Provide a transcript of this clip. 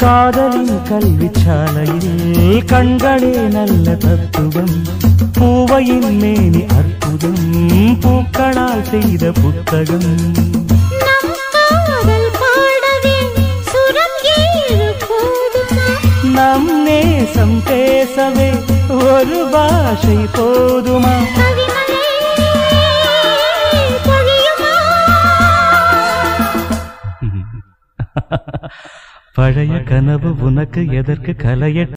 காதலின் கல்விச்சாலையில் கண்களே நல்ல தத்துவம் பூவையின் மேனி அற்புதம் பூக்களால் செய்த புத்தகம் நம் நேசம் பேசவே ஒரு பாஷை போதுமா பழைய கனவு உனக்கு எதற்கு கலையட்டும்